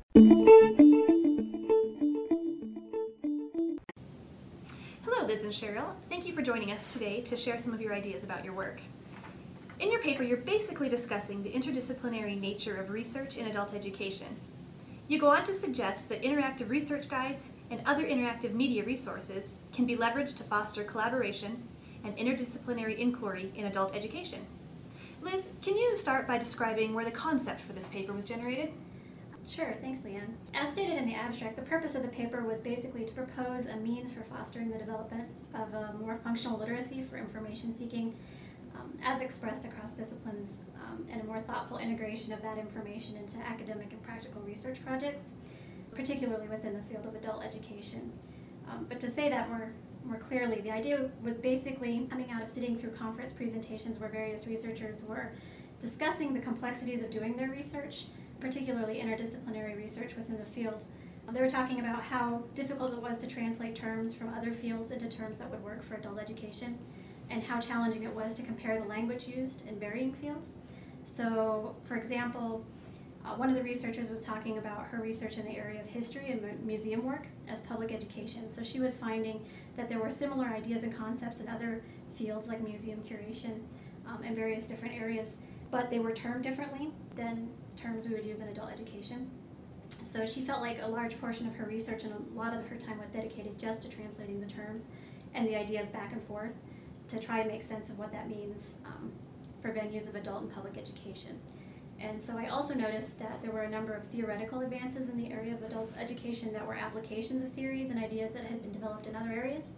Hello, Liz and Cheryl. Thank you for joining us today to share some of your ideas about your work. In your paper, you're basically discussing the interdisciplinary nature of research in adult education. You go on to suggest that interactive research guides and other interactive media resources can be leveraged to foster collaboration and interdisciplinary inquiry in adult education. Liz, can you start by describing where the concept for this paper was generated? Sure, thanks, Leanne. As stated in the abstract, the purpose of the paper was basically to propose a means for fostering the development of a more functional literacy for information seeking, as expressed across disciplines, and a more thoughtful integration of that information into academic and practical research projects, particularly within the field of adult education. But to say that more clearly, the idea was basically coming out of sitting through conference presentations where various researchers were discussing the complexities of doing their research, particularly interdisciplinary research within the field. They were talking about how difficult it was to translate terms from other fields into terms that would work for adult education, and how challenging it was to compare the language used in varying fields. So, for example, one of the researchers was talking about her research in the area of history and museum work as public education. So she was finding that there were similar ideas and concepts in other fields like museum curation and various different areas, but they were termed differently than terms we would use in adult education. So she felt like a large portion of her research and a lot of her time was dedicated just to translating the terms and the ideas back and forth to try and make sense of what that means for venues of adult and public education. And so I also noticed that there were a number of theoretical advances in the area of adult education that were applications of theories and ideas that had been developed in other areas.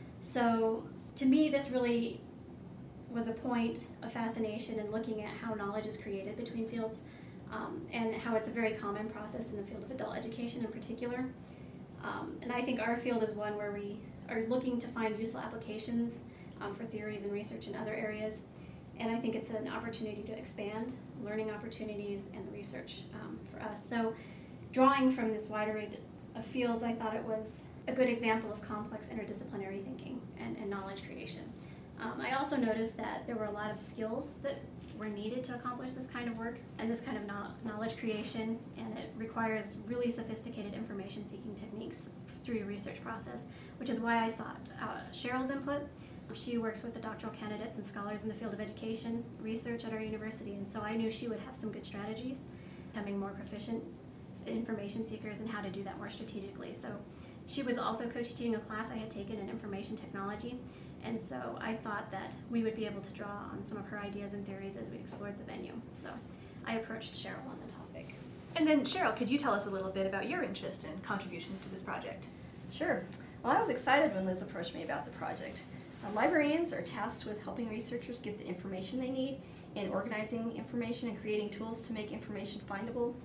So to me, this really was a point of fascination in looking at how knowledge is created between fields, and how it's a very common process in the field of adult education in particular. And I think our field is one where we are looking to find useful applications for theories and research in other areas. And I think it's an opportunity to expand learning opportunities and the research for us. So drawing from this wide array of fields, I thought it was a good example of complex interdisciplinary thinking and knowledge creation. I also noticed that there were a lot of skills that were needed to accomplish this kind of work and this kind of knowledge creation, and it requires really sophisticated information seeking techniques through your research process, which is why I sought Cheryl's input. She works with the doctoral candidates and scholars in the field of education research at our university, and so I knew she would have some good strategies, becoming more proficient information seekers and how to do that more strategically. So she was also co-teaching a class I had taken in information technology, and so I thought that we would be able to draw on some of her ideas and theories as we explored the venue. So I approached Cheryl on the topic. And then Cheryl, could you tell us a little bit about your interest and contributions to this project? Sure. Well, I was excited when Liz approached me about the project. Librarians are tasked with helping researchers get the information they need and organizing information and creating tools to make information findable.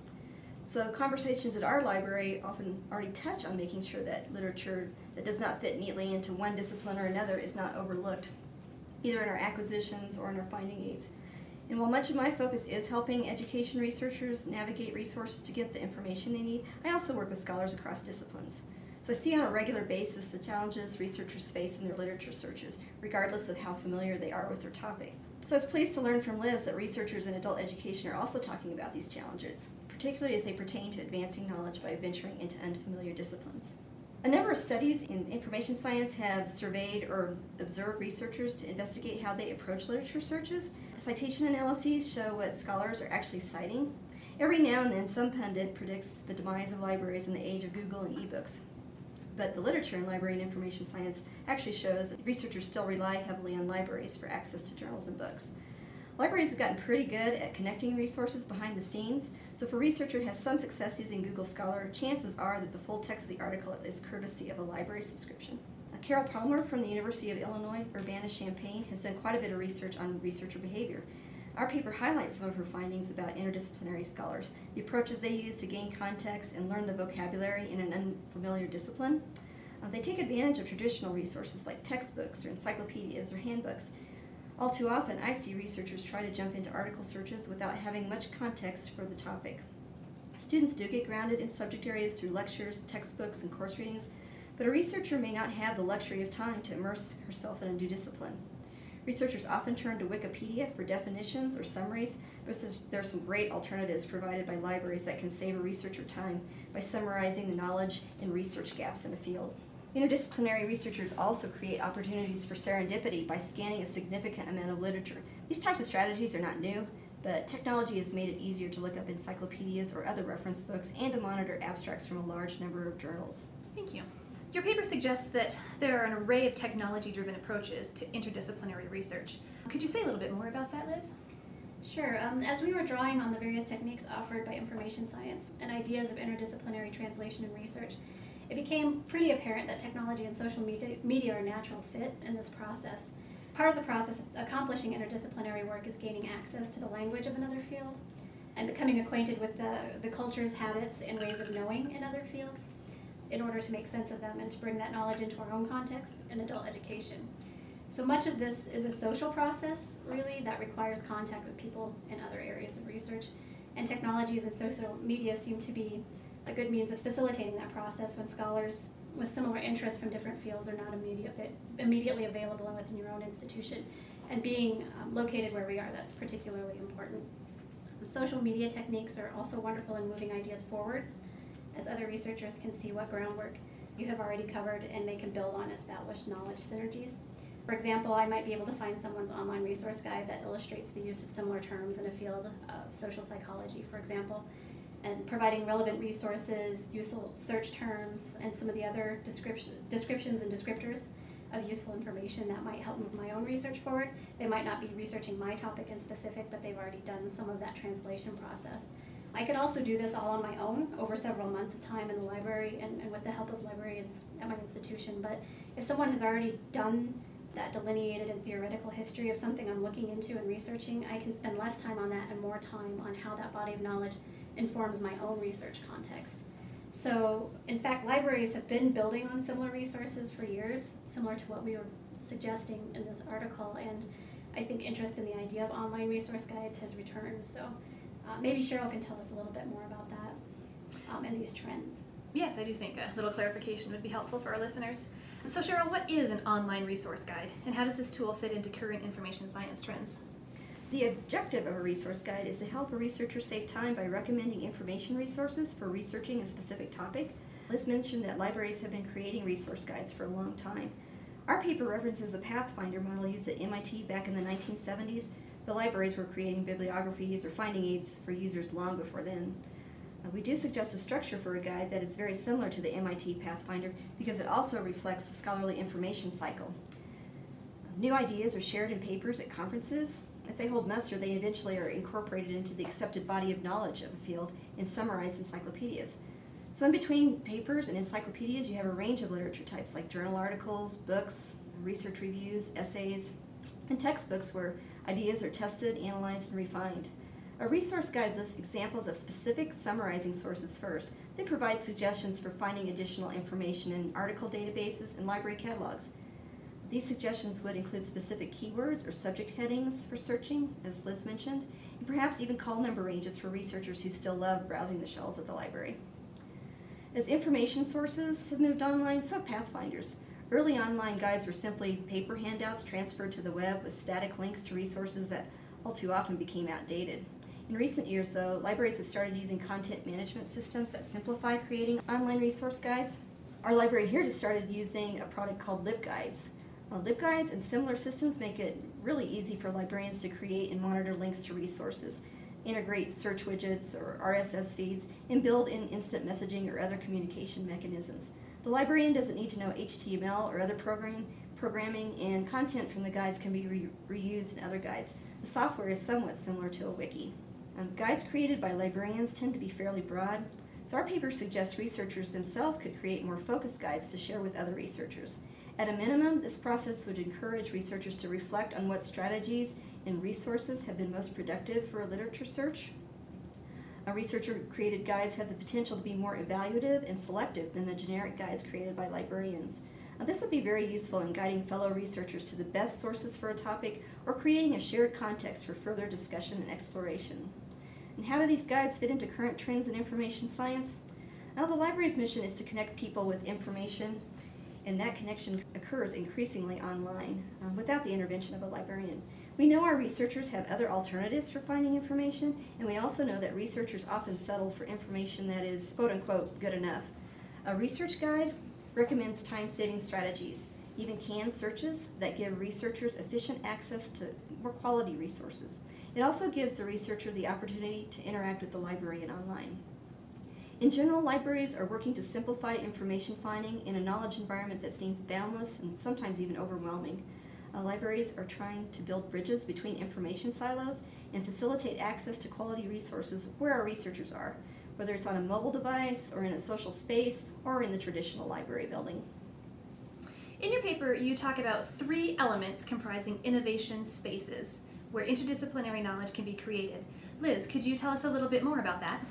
So conversations at our library often already touch on making sure that literature that does not fit neatly into one discipline or another is not overlooked, either in our acquisitions or in our finding aids. And while much of my focus is helping education researchers navigate resources to get the information they need, I also work with scholars across disciplines. So I see on a regular basis the challenges researchers face in their literature searches, regardless of how familiar they are with their topic. So I was pleased to learn from Liz that researchers in adult education are also talking about these challenges, particularly as they pertain to advancing knowledge by venturing into unfamiliar disciplines. A number of studies in information science have surveyed or observed researchers to investigate how they approach literature searches. Citation analyses show what scholars are actually citing. Every now and then, some pundit predicts the demise of libraries in the age of Google and ebooks. But the literature in library and information science actually shows that researchers still rely heavily on libraries for access to journals and books. Libraries have gotten pretty good at connecting resources behind the scenes, so if a researcher has some success using Google Scholar, chances are that the full text of the article is courtesy of a library subscription. Carol Palmer from the University of Illinois, Urbana-Champaign, has done quite a bit of research on researcher behavior. Our paper highlights some of her findings about interdisciplinary scholars, the approaches they use to gain context and learn the vocabulary in an unfamiliar discipline. They take advantage of traditional resources like textbooks or encyclopedias or handbooks. All too often, I see researchers try to jump into article searches without having much context for the topic. Students do get grounded in subject areas through lectures, textbooks, and course readings, but a researcher may not have the luxury of time to immerse herself in a new discipline. Researchers often turn to Wikipedia for definitions or summaries, but there are some great alternatives provided by libraries that can save a researcher time by summarizing the knowledge and research gaps in the field. Interdisciplinary researchers also create opportunities for serendipity by scanning a significant amount of literature. These types of strategies are not new, but technology has made it easier to look up encyclopedias or other reference books and to monitor abstracts from a large number of journals. Thank you. Your paper suggests that there are an array of technology-driven approaches to interdisciplinary research. Could you say a little bit more about that, Liz? Sure. As we were drawing on the various techniques offered by information science and ideas of interdisciplinary translation and research, it became pretty apparent that technology and social media are a natural fit in this process. Part of the process of accomplishing interdisciplinary work is gaining access to the language of another field and becoming acquainted with the cultures, habits, and ways of knowing in other fields in order to make sense of them and to bring that knowledge into our own context in adult education. So much of this is a social process, really, that requires contact with people in other areas of research, and technologies and social media seem to be a good means of facilitating that process when scholars with similar interests from different fields are not immediately available within your own institution. And being located where we are, that's particularly important. Social media techniques are also wonderful in moving ideas forward, as other researchers can see what groundwork you have already covered and they can build on established knowledge synergies. For example, I might be able to find someone's online resource guide that illustrates the use of similar terms in a field of social psychology, for example, and providing relevant resources, useful search terms, and some of the other descriptions and descriptors of useful information that might help move my own research forward. They might not be researching my topic in specific, but they've already done some of that translation process. I could also do this all on my own over several months of time in the library and with the help of librarians at my institution. But if someone has already done that delineated and theoretical history of something I'm looking into and researching, I can spend less time on that and more time on how that body of knowledge informs my own research context. So, in fact, libraries have been building on similar resources for years, similar to what we were suggesting in this article, and I think interest in the idea of online resource guides has returned. So maybe Cheryl can tell us a little bit more about that and these trends. Yes, I do think a little clarification would be helpful for our listeners. So Cheryl, what is an online resource guide, and how does this tool fit into current information science trends? The objective of a resource guide is to help a researcher save time by recommending information resources for researching a specific topic. Liz mentioned that libraries have been creating resource guides for a long time. Our paper references a Pathfinder model used at MIT back in the 1970s. The libraries were creating bibliographies or finding aids for users long before then. We do suggest a structure for a guide that is very similar to the MIT Pathfinder because it also reflects the scholarly information cycle. New ideas are shared in papers at conferences. If they hold muster, they eventually are incorporated into the accepted body of knowledge of a field and summarized encyclopedias. So in between papers and encyclopedias, you have a range of literature types like journal articles, books, research reviews, essays, and textbooks where ideas are tested, analyzed, and refined. A resource guide lists examples of specific summarizing sources first. They provide suggestions for finding additional information in article databases and library catalogs. These suggestions would include specific keywords or subject headings for searching, as Liz mentioned, and perhaps even call number ranges for researchers who still love browsing the shelves at the library. As information sources have moved online, so have Pathfinders. Early online guides were simply paper handouts transferred to the web with static links to resources that all too often became outdated. In recent years, though, libraries have started using content management systems that simplify creating online resource guides. Our library here just started using a product called LibGuides. LibGuides and similar systems make it really easy for librarians to create and monitor links to resources, integrate search widgets or RSS feeds, and build in instant messaging or other communication mechanisms. The librarian doesn't need to know HTML or other programming, and content from the guides can be reused in other guides. The software is somewhat similar to a wiki. Guides created by librarians tend to be fairly broad, so our paper suggests researchers themselves could create more focused guides to share with other researchers. At a minimum, this process would encourage researchers to reflect on what strategies and resources have been most productive for a literature search. Researcher-created guides have the potential to be more evaluative and selective than the generic guides created by librarians. This would be very useful in guiding fellow researchers to the best sources for a topic or creating a shared context for further discussion and exploration. And how do these guides fit into current trends in information science? Now, the library's mission is to connect people with information and that connection occurs increasingly online without the intervention of a librarian. We know our researchers have other alternatives for finding information, and we also know that researchers often settle for information that is quote-unquote good enough. A research guide recommends time-saving strategies, even canned searches that give researchers efficient access to more quality resources. It also gives the researcher the opportunity to interact with the librarian online. In general, libraries are working to simplify information finding in a knowledge environment that seems boundless and sometimes even overwhelming. Libraries are trying to build bridges between information silos and facilitate access to quality resources where our researchers are, whether it's on a mobile device or in a social space or in the traditional library building. In your paper, you talk about 3 elements comprising innovation spaces where interdisciplinary knowledge can be created. Liz, could you tell us a little bit more about that?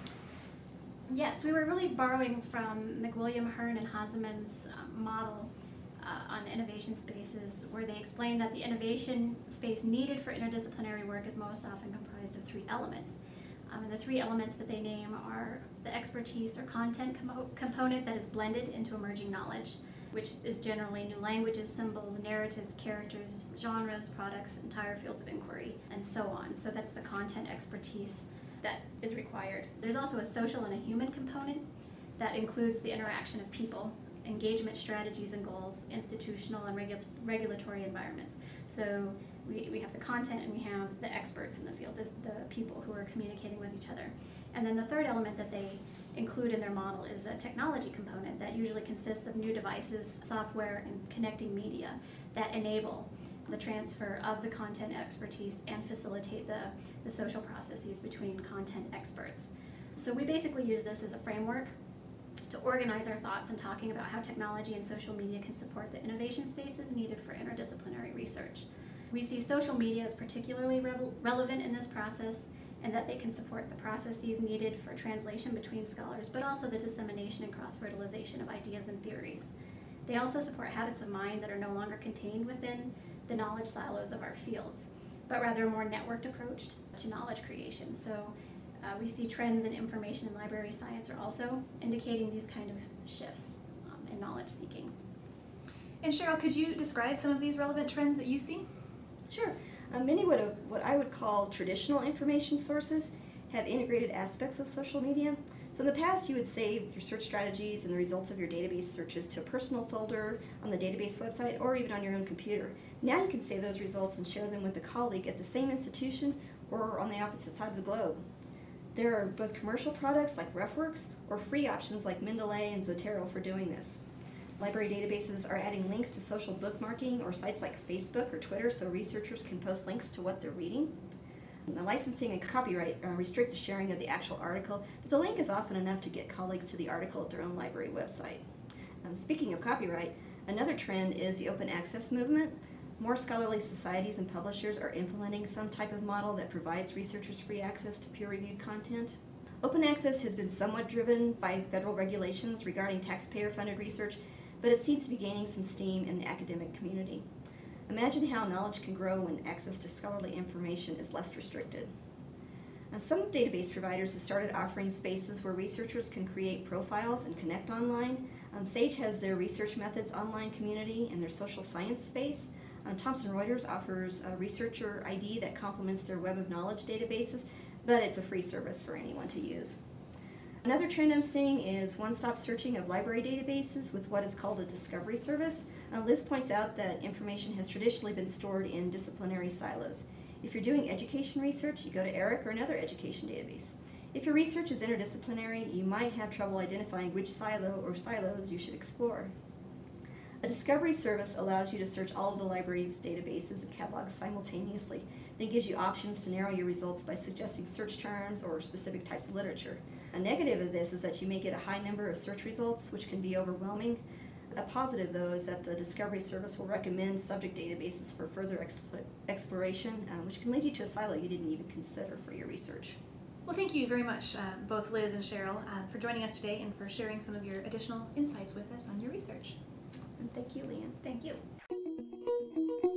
Yes, we were really borrowing from McWilliam, Hearn, and Haseman's model on innovation spaces, where they explain that the innovation space needed for interdisciplinary work is most often comprised of 3 elements. And the 3 elements that they name are the expertise or content component that is blended into emerging knowledge, which is generally new languages, symbols, narratives, characters, genres, products, entire fields of inquiry, and so on. So that's the content expertise that is required. There's also a social and a human component that includes the interaction of people, engagement strategies and goals, institutional and regulatory environments. So we have the content and we have the experts in the field, the people who are communicating with each other. And then the third element that they include in their model is a technology component that usually consists of new devices, software, and connecting media that enable the transfer of the content expertise and facilitate the social processes between content experts. So we basically use this as a framework to organize our thoughts in talking about how technology and social media can support the innovation spaces needed for interdisciplinary research. We see social media as particularly relevant in this process, and that they can support the processes needed for translation between scholars, but also the dissemination and cross-fertilization of ideas and theories. They also support habits of mind that are no longer contained within the knowledge silos of our fields, but rather a more networked approach to knowledge creation. So we see trends in information and library science are also indicating these kind of shifts in knowledge seeking. And Cheryl, could you describe some of these relevant trends that you see? Sure. Many what I would call traditional information sources have integrated aspects of social media. So in the past, you would save your search strategies and the results of your database searches to a personal folder on the database website or even on your own computer. Now you can save those results and share them with a colleague at the same institution or on the opposite side of the globe. There are both commercial products like RefWorks or free options like Mendeley and Zotero for doing this. Library databases are adding links to social bookmarking or sites like Facebook or Twitter so researchers can post links to what they're reading. The licensing and copyright restrict the sharing of the actual article, but the link is often enough to get colleagues to the article at their own library website. Speaking of copyright, another trend is the open access movement. More scholarly societies and publishers are implementing some type of model that provides researchers free access to peer-reviewed content. Open access has been somewhat driven by federal regulations regarding taxpayer-funded research, but it seems to be gaining some steam in the academic community. Imagine how knowledge can grow when access to scholarly information is less restricted. Now, some database providers have started offering spaces where researchers can create profiles and connect online. Sage has their research methods online community and their social science space. Thomson Reuters offers a researcher ID that complements their web of knowledge databases, but it's a free service for anyone to use. Another trend I'm seeing is one-stop searching of library databases with what is called a discovery service. Liz points out that information has traditionally been stored in disciplinary silos. If you're doing education research, you go to ERIC or another education database. If your research is interdisciplinary, you might have trouble identifying which silo or silos you should explore. A discovery service allows you to search all of the library's databases and catalogs simultaneously, then gives you options to narrow your results by suggesting search terms or specific types of literature. A negative of this is that you may get a high number of search results, which can be overwhelming. A positive, though, is that the discovery service will recommend subject databases for further exploration, which can lead you to a silo you didn't even consider for your research. Well, thank you very much, both Liz and Cheryl, for joining us today and for sharing some of your additional insights with us on your research. And thank you, Leanne. Thank you.